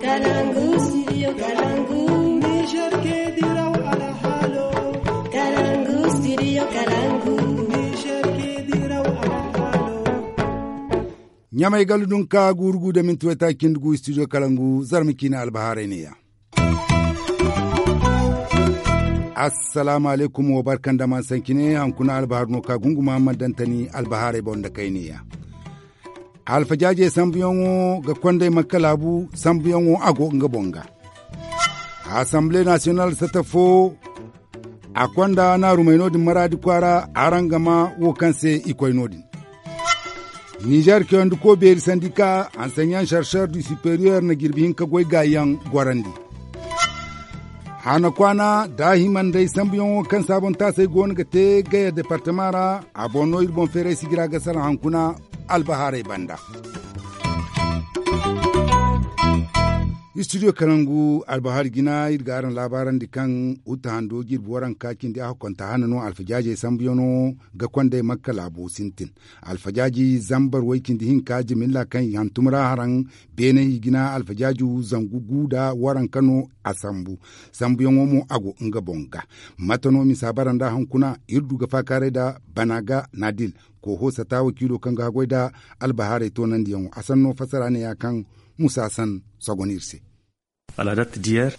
Kalangu, studio Kalangu. Niger ke diraw ala halo. Kalangu, studio Kalangu. Niger ke diraw ala halo. Nyamai galudun ka gurgu da mintuwa takin dugu studio Kalangu zarmikina albahare ne ya. Assalamu alaikum wa barkan da man sankine hankuna albahar no ka gungu Muhammad Dantani albahare bonda kai ne ya. Alfajaje sambiyon ga kwandai makalabu sambiyon ago nga bonga. Assemblée nationale satafo a kwanda na rumainodin maradi kwara arangama wo kanse ikoinodin. Niger ke wandu ko beri sandika enseignant chercheur du supérieur na girbihin ka goy gayan gorandi. Hana kwana da himan dai sambiyon kan sabon tasai gona ga te gaya departamara a bonno irbon fere sigira ga sara hankuna albahare banda. Studio Kalangu albahar gina irgaran labaran di kan uta hando girbuwaran kakin da aka kwanta hannu alfajaji sambiyono ga kwanda makka labo sintin. Alfajaji zambar waikin di hinka jimilla kan yantumra haran bene gina alfajaju zangugu da waran kano a sambu. Sambiyon mu ago nga bonga. Matano mi sabaran da hankuna irdu ga fakare da banaga nadil ko hosa ta wakilo kan ga da albahare to nan diyan asanno fasara ne ya kan Musa San Sagonirse. À la date d'hier,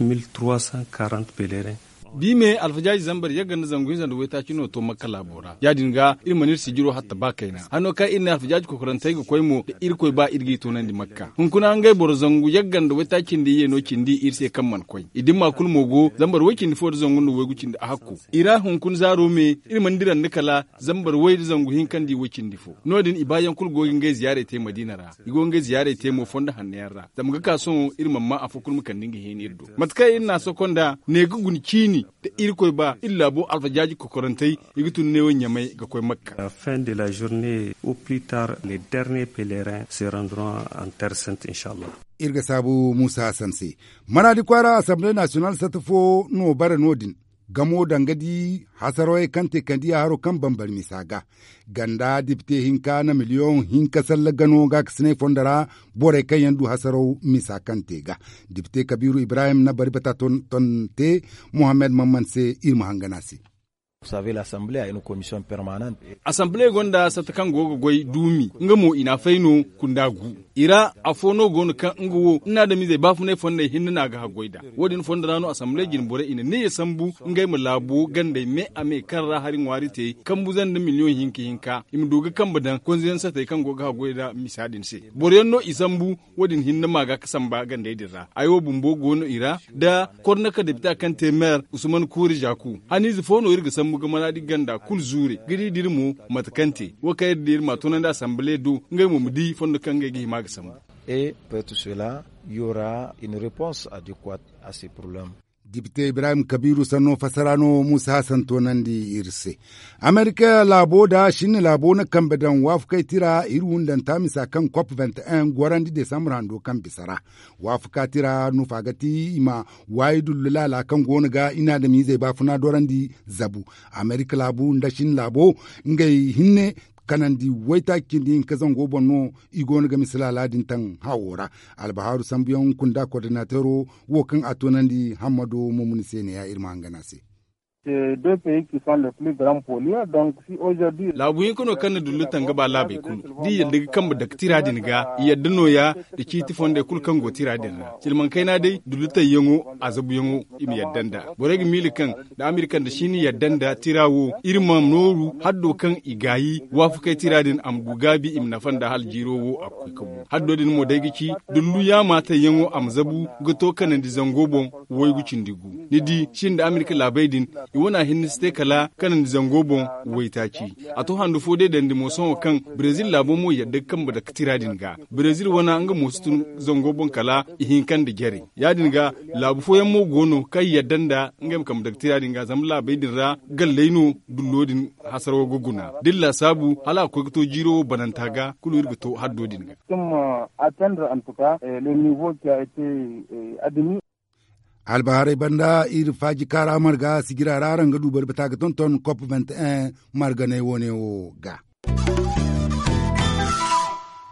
9340 pèlerins. Bime alfajaji zambar ya ganda zangu yin zanduwa ta kino to makala bora ya dinga ilmanir sigiro hatta ba kaina hanno ka ina alfajaji ko karantai ga koymo da irkoi ba irgi to nan di makka hun kuna an gai bor zangu ya ganda wata kindi yeno kindi irse kan man koi idin ma kul mogo zambar wakin fo zangu no wegu kindi hakku ira hun kun zaro me ilman diran nikala zambar wai zangu hin kan di wakin difo nodin ibayan kul gogin gai ziyare te madina ra igon gai ziyare te mo fonda hannayar zamga ka son ilman ma afukul mukan dinga hin irdo matkai ina sokonda ne gugun kini da irkoi ba illa bo alfajaji kokorantai igitun ne nyamai ga koi makka. À la fin de la journée ou plus tard les derniers pèlerins se rendront en terre sainte inchallah. Irga sabu Musa Sanse maradi kwara Assemblée nationale satafo no bara nodin gamo dangadi hasaroi kante kandiya haro kan bambar misaga ganda dipte hinka na miliyon hinka salla gano ga kisne fondara bore kan yandu hasaro misa kante ga dipte Kabiru Ibrahim na bari bata ton te Mohamed Mamman se irma hanganasi. Vous savez, l'Assemblée a une commission permanente. Assemblée gonda satakan gogo goy dumi ngamo ina faino kundagu ira afono gono kan ngo ina da mize bafu ne fonda hinna ga goida wodin fonda rano Assemblée gin bore ina ne sambu ngai mu labo gande me ame karra harin warite kan buzan da miliyon hinka im doga kan badan konziyan sa tai kan goga goida misadin se bore no isambu wodin hinna maga kasan ba gande dirra ayo bumbo gono ira da kornaka da bita kan temer Usman Kuri Jaku hanizi fono irga muga mana di ganda kul zure gidi dirmu matakante wakay dir matunan da assemblée do ngay mu di fondo kan ngay gi maga sam. Et pour tout cela, il y aura une réponse adéquate à ces problèmes. Dipte Ibrahim Kabiru sanno fasarano Musa Hassan tonandi irse. Amerika labo da shin labo na kambedan wafkai tira irun dan tamisa kan COP21 gwarandi Desambar hando kan bisara. Wafka tira nufagati ima waidul lala kan gonaga ina da mi zai bafuna dorandi zabu. Amerika labo da shin labo ngai hinne kanandi waita kindi kazan gobon no igon ga misala ladin tan hawora albaharu sambiyon kunda coordinatoro wokan atonandi Hamadu Mumuni Sene ya irma hanganase. Deux pays qui sont les plus grands pollueurs. Donc, si aujourd'hui. Labu yin kuno kan dulutan gaba labe kunu. Di yadda kan da tira din ga yadda no ya da kiti fonde kul kan go tira din ra. Silman kaina dai dulutan yango azabu yango im yaddanda. Boregi milikan da Amerikan da shini yaddanda tirawo irmam noru haddo kan igayi wafu kai tira din am gugabi im nafan da hal jirowo akwai kabu. Haddo din mo dai gici dullu ya mata yango am zabu goto kan di zangobon woy gucin digu. Ni di shin da Amerika labai din iwana hiniste kala kanan zangobon waitaci a to handu fode da ndimo son kan Brazil labo mo yadda kan da katira dinga Brazil wana anga mostun zangobon kala ihin kan da gere ya dinga labu foyan mo gono kai yaddan da ngam kam da katira dinga zamla bai dinra gallaino dullodin hasarwa guguna dilla sabu hala ko to jiro banantaga kulu irga to haddo dinga atteindre en tout cas le niveau qui a été admis. Albaharai banda ir faji kara marga sigira raran ga dubar bata ga tonton COP21 marga ne wone o ga.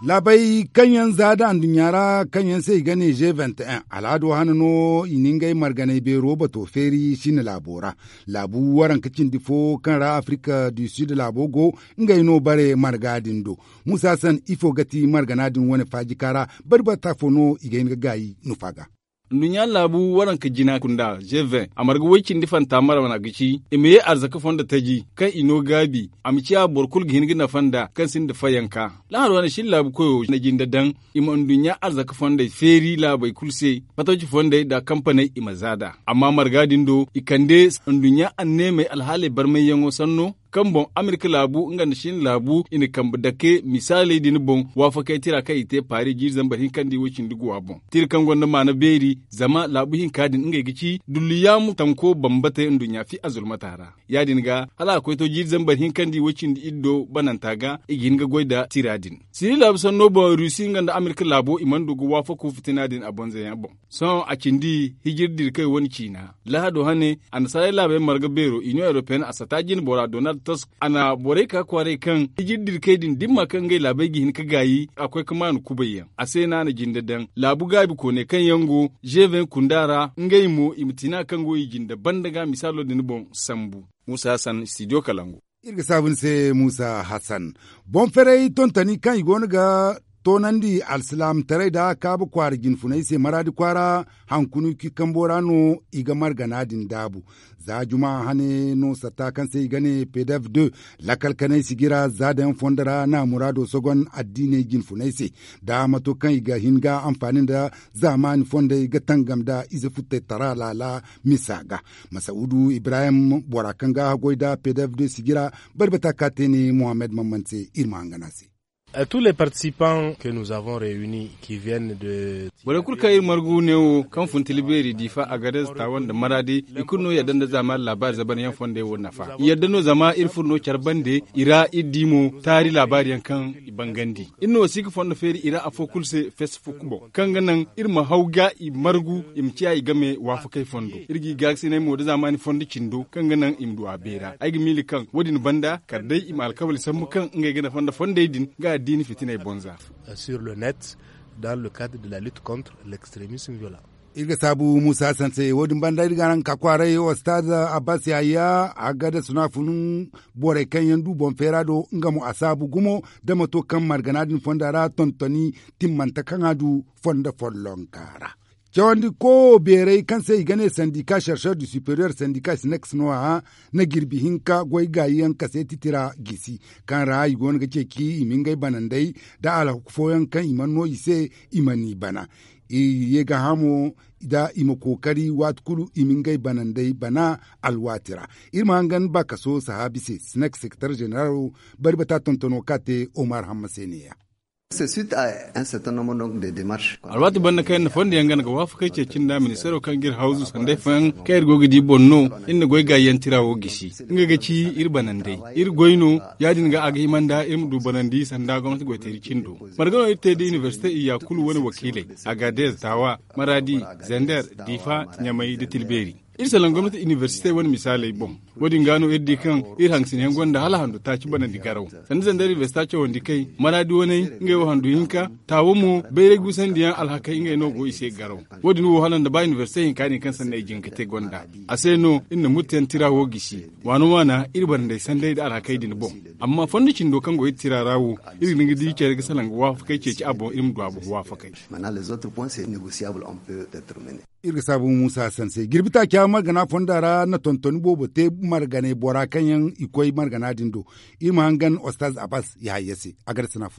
Labai kanyan zada an dunyara kanyan sai gane G21 alado hanano iningai marganai bero bato feri shine labora. Labu waran kacin difo kan ra Afrika du Sud labogo ngai no bare margadin do. Musa san ifo gati marganadin wani fajikara barbata fono igayin gayi nufaga. Nunya labu waran ka jina kunda G20 amarga wakin difan tamara wana gici imeye arzaka fonda taji kan ino gabi amciya borkul gihin gina fanda kan sin da fayanka lahar wani shin labu koyo na jinda dan iman dunya arzaka fonda feri labai kulse patoji fonda da kampanai imazada amma margadin do ikande dunya anne mai alhali barmai yango sanno kan bon Amerika labu ngan shin labu ini kan dake misali din bon wafa kai tira kai te pari jirzan bahin kan di wocin duguwa bon tir kan gonda mana beri zama labu hin kadin ngai gici dulliyamu tanko bambata dunya fi azulma tara ya dinga hala akwai to jirzan bahin kan di wocin di iddo banantaga igin ga goida tiradin siri labu son no bon rusi ngan da Amerika labu iman dugu wafa ku fitina din abonza ya bon son a kindi hijirdir kai wani cina lahado hane an sai labe marga bero Union European asatajin bora Donald Tusk ana bore ka kware kan hijirdir kai din dimma kan gai labai gihin ka gayi akwai kuma nu kubayya a sai na jindadan labu gabi ko ne kan yango G20 kundara ngai mu imtina kan goyi jinda bandaga misalo din bon sambu Musa Hassan Studio Kalangu irga sabun se Musa Hassan bon fere tontani kan igonu ga tonandi alsilam tare da kabu kwari ginfunai sai maradi kwara hankunu ki kamborano iga marganadin dabu za juma hane no sata kan sai gane pdf 2 lakal kanai sigira zadan fondara na murado sogon addine ginfunai sai da mato kan iga hinga amfanin da zamani fonda iga tangam da iza futte tara lala misaga Masaudu Ibrahim borakanga goida pdf 2 sigira barbata katene Mohamed Mamanse irma hanganasi. À tous les participants que nous avons réunis qui viennent de Bore kulka ir margu newo kan funtiliberi difa agades tawon da maradi ikunno ya danda zama labar zaban yan fonde wonna fa yadda no zama ir furno charbande ira idimo tari labari yan kan bangandi inno sik fonda feri ira afokulse fesfukubo kan ganan ir ma hauga i margu imciya i game wafu kai fondo irgi gaksi ne mo da zamani fondi cindo kan ganan imdu abera aigi mili kan wodin banda kardai im alkawli sammu kan ngai gana fonda fonde din ga dini fitina bonza sur le net dans le cadre de la lutte contre l'extrémisme violent. Irga sabu Musa Sanse wodin banda irga nan kakware Ostad Abbas Yaya agada suna funun bore kan yandu bon ferado ngamu asabu gumo da mato kan marganadin fondara tontoni timmanta kan adu fonda follonkara. Jawandi ko berei kan sai gane sandika chercheur du supérieur syndicat SNEX noa na girbi hinka goy gayan kase titira gisi kan rai gon ga ki imingai banandai da ala foyan kan imanno ise imani bana ye ga hamo da ima kokari watkulu imingai banandai bana alwatira irma hangan ba kaso sahabi se SNEX secrétaire général barbata tontono kate Omar Hammaseniya. C'est suite à un certain nombre donc de démarches. Alwatu banna kayan na fondi yangana ga wafu kai cekin da ministero kan gir hausu sandai fan kayar gogi di bonno inda goy ga yantirawo gishi inga ga ci irbanandai ir goyno yadin ga aga himanda im du banandi sanda gwamnati goy teri cindo margano ite di university ya kulu wani wakilai agadez tawa maradi zender difa nyamai da tilberi irsalan gwamnati university wani misalai bom wadin gano iddi kan ir hangsin yan gonda hala handu ta ci bana digarau san zandar university ce wandi kai maradi wani ngai handu hinka tawo mu bere gusan diyan alhaka ingai no go ise garau wadin wo halan da ba university hinka ne kan san dai jinkate gonda aseno inna mutiyan tirawo gishi wano wana irban dai san dai da alhaka din bom amma fondicin dokan go tirarawo irin ngi di ke ga salan go wafa kai ce ci abo irin do abu wafa kai maintenant les autres points c'est négociable on peut déterminer irga sabu Musa Sanse girbita kya margana fondara na tontoni bobo te margane bora kanyan ikoi margana dindo ima hangan Ostaz Abbas ya hayyase a gar sinafun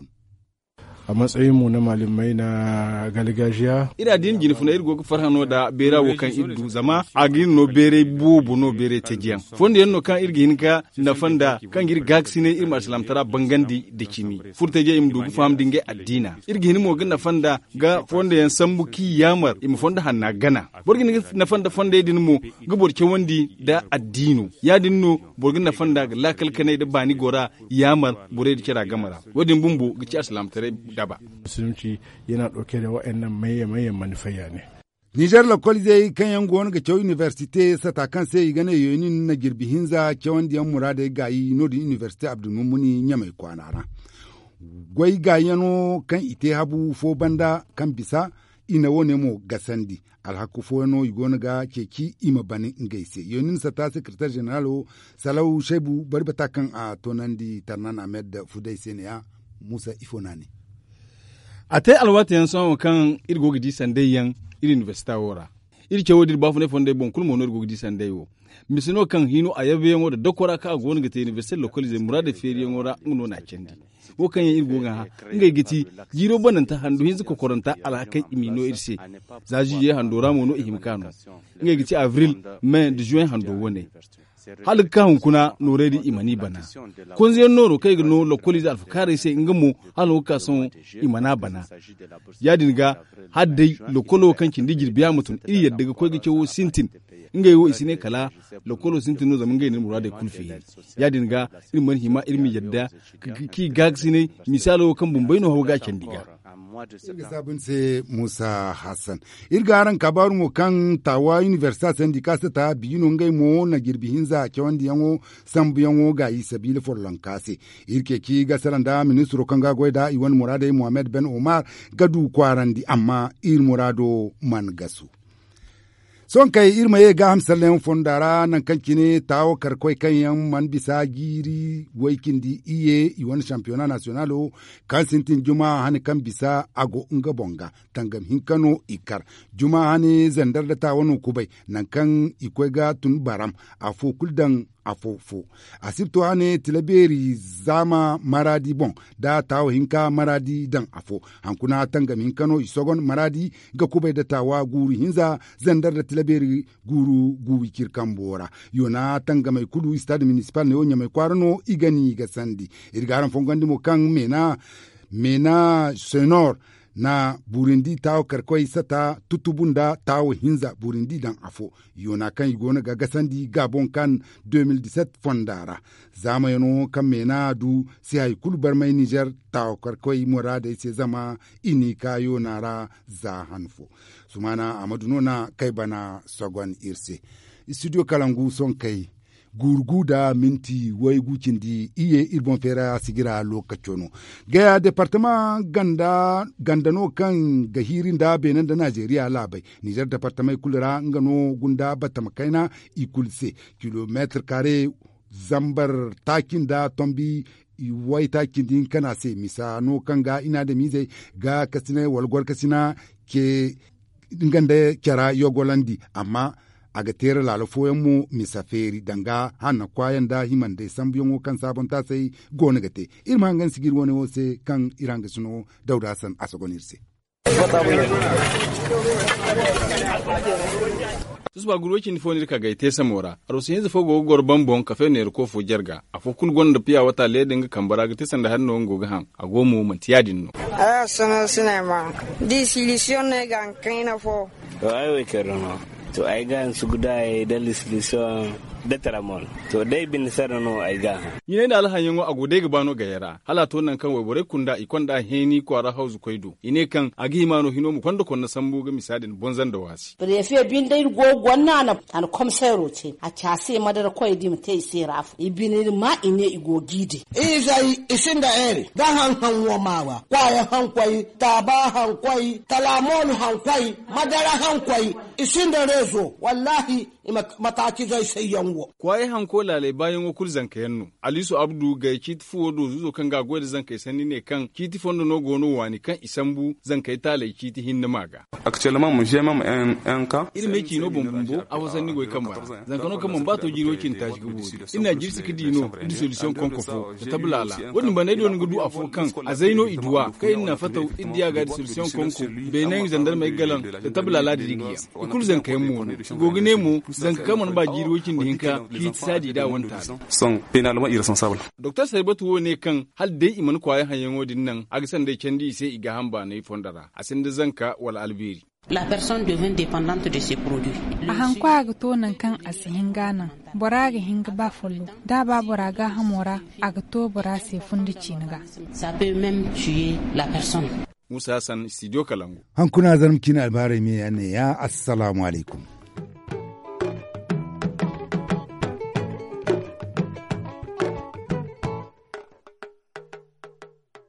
a matsayinmu na malamai na galgajiya ira din jini funa irgo farhano da bera wo kan iddu zama agin no bere bubu no bere tejiyan fonde yanno kan irgi hinka na fanda kan gir gaksine irma islam tara bangandi de kimi furte je im dugu fam dinge addina irgi hin mo gin na fanda ga fonde yan sambuki yamar im fonda hanna gana borgin na fanda fonde din mo gubor ke wandi da addinu ya dinno borgin na fanda ga lakal kanai da bani gora yamar bore da kira gamara wadin bumbu gici islam tare daba. Musulunci yana ɗauke da waɗannan maye manufaya ne. Nijar lakol zai kan yan gowon ga cewa university sata kan sai gane yoyin na girbi hinza cewan diyan murada ga yi no di university Abdul Mumuni nyamai kwanara. gwai ga yano kan ite habu fo banda kan bisa ina wone mo gasandi alhaku fo no igona ga keki ima bani ngaise yonin sa ta secretary general Salau Shebu barbata kan a tonandi Tarnan Ahmed Fudai Seniya Musa Ifonani ate alwata yan son kan irgo gidi sandai yan university wora irke wodi ba fune fonde bon kulmo no irgo gidi sandai wo misino kan hino ayabe yan da dokora ka gon gite university localize murade feri yan wora ngono na kendi wo kan yan irgo ga ngai giti jiro banan ta handu hinzu ko koranta alhakai imino irse zaji ye handora mono ihimkano ngai giti avril mai de juin hando wone halka hunkuna noredi imani bana kun zai noro kai no lokoli da alfukare sai ingamo halka son imana bana ya dinga haddai lokolo kankin digir biya mutun iri yadda ga koyi kewo sintin inga yiwo isine kala lokolo sintin no zaman gainin murade kulfi ya dinga ilmin hima ilmi yadda ki gagsine misalo kan bumbaino hawga kendiga sabon sai Musa Hassan irgaran kabarun kan tawa university syndicate ta biyino ngai mo na girbihin za ke wanda yango sambu yango ga yi sabili for lankase irke ki ga saranda ministro kan ga goida Iwan Murade Muhammad Ben Omar gadu kwarandi amma ir murado man gasu son kai irma ye ga hamsalen fondara nan kankine tawo karkoi kan yan man bisa giri waikin di iye Iwan championnat nationalo kan sintin juma hani kan bisa ago nga bonga tangam hinkano ikar juma hani zandar da tawonu kubai nan kan ikwega tun baram afo kuldan afofo asibto hane tilaberi zama maradi bon da tawo hinka maradi dan afo hankuna tangam hinkano isogon maradi ga kubai da tawa guru hinza zandar da tilaberi guru guwi kirkambora yona tangamai kudu stade municipal ne onya mai kwarno igani ga sandi irgaran fongandi mo kan mena sonor na Burundi tawo karkoi sata tutubunda tawo hinza Burundi dan afo yona kan igona ga gasandi Gabon kan 2017 fondara zama yano kan mena du si hay kulbar mai Niger tawo karkoi murada sai zama ini kayo nara za hanfo sumana Amadu Nona kai bana Sogwan Irse studio Kalangu son kai gurgu da minti wai gukin di iye irbon fera sigira lokacono ga departement gandano kan gahirin da benin da Najeriya labai Niger departement kulura ngano gunda batamakaina ikulse kilometer kare zambar takin da tombi wai takin din kana se misano kanga ina da mize ga kasina walgwar kasina ke nganda kyara yogolandi amma aga tere lalafoyan mu misaferi danga hanna kwayan da himan da sambiyon kan sabon ta sai gona gate irma hangan sigir wani wose kan iranga suno Dauda Hassan asagonirse susba gurokin fonir ka gaite samora arosin yanzu fogo gorban bon kafe ne ko fo jarga afo kul gonda piya wata ledin kambara ga tisan da hanno ngoga han agomo mantiyadin no sana sinema disilisyon ne gan kaina fo ai kerno to ai ga su guda da lislisho da taramol to dai bin sarano ai ga yine da alhan yango agode ga bano ga yara hala to nan kan waibore kunda ikonda heni kwara hausu koido ine kan agi mano hino mu kwanda konna sambu ga misadin bonzan da wasi prefe bin dai gogonna na an komsero ce a chase madar koidi mu tai siraf ibinir ma ine igogide izai isinda ere da han wo mawa kwaya han kwai taba han kwai talamon han kwai madara han kwai isinda rezo wallahi mataki zai sai yango kwaye hanko lalai bayan wakul zanka yanno Alisu Abdu ga kitifu wodo zuzo kan ga goyda zanka sani ne kan kitifon no gono wani kan isambu zanka talai kiti hinna maga actuellement mun je mam en ka irme ki no bombumbo awasan ni goy kamba zanka no kan ba to jiro kin tashi gubo ina jirsi kidi no di solution konkofo da tablala wani bane do ngudu afo kan azaino iduwa kai ina fata idiya ga solution konko benen zandar mai galan da tablala da digiya ikul zanka yammo gogine mu zanka kaman ba jiro kin hinka ki sadi da wanta son pénalement irresponsable Dr. Saibatu ne kan hal dai iman kwaye hanyen wodin nan agsan dai kendi sai iga hamba ne fondara asin da zanka wal albiri la personne devient dépendante de ses produits a hankwa ga to nan kan asihin gana bora ga hinga ba follo da ba bora ga hamora a ga to bora sai fundi ciniga ça peut même tuer la personne Musa Hassan Studio Kalangu hankuna zarmkin albarai me ya assalamu alaikum